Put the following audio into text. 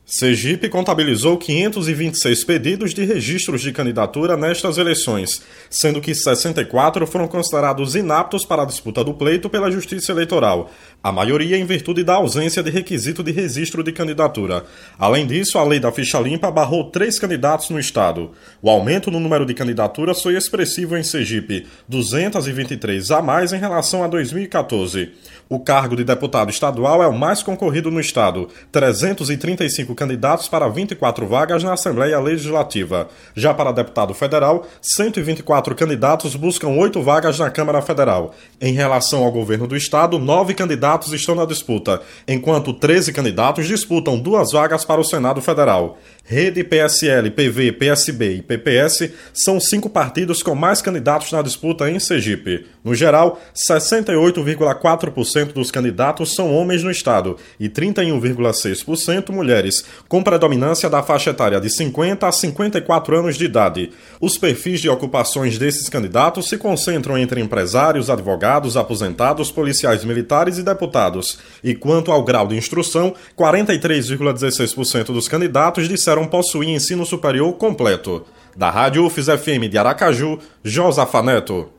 Sergipe contabilizou 526 pedidos de registros de candidatura nestas eleições, sendo que 64 foram considerados inaptos para a disputa do pleito pela Justiça Eleitoral, a maioria em virtude da ausência de requisito de registro de candidatura. Além disso, a lei da ficha limpa barrou 3 candidatos no estado. O aumento no número de candidaturas foi expressivo em Sergipe, 223 a mais em relação a 2014. O cargo de deputado estadual é o mais concorrido no estado, 335 candidatos para 24 vagas na Assembleia Legislativa. Já para deputado federal, 124 candidatos buscam 8 vagas na Câmara Federal. Em relação ao governo do estado, 9 candidatos estão na disputa, enquanto 13 candidatos disputam 2 vagas para o Senado Federal. Rede, PSL, PV, PSB e PPS são 5 partidos com mais candidatos na disputa em Sergipe. No geral, 68,4% dos candidatos são homens no estado e 31,6% mulheres, com predominância da faixa etária de 50 a 54 anos de idade. Os perfis de ocupações desses candidatos se concentram entre empresários, advogados, aposentados, policiais militares e deputados. E quanto ao grau de instrução, 43,16% dos candidatos disseram possuir ensino superior completo. Da Rádio UFES FM de Aracaju, Josafa Neto.